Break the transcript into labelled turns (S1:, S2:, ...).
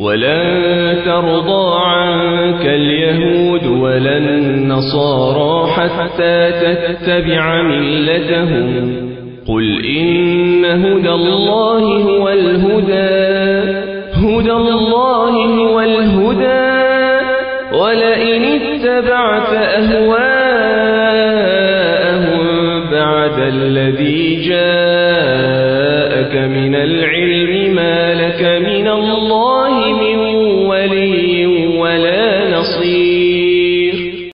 S1: ولن ترضى عنك اليهود ولا النصارى حتى تتبع ملتهم قل إن هدى الله هو الهدى ولئن اتبعت أهواءهم بعد الذي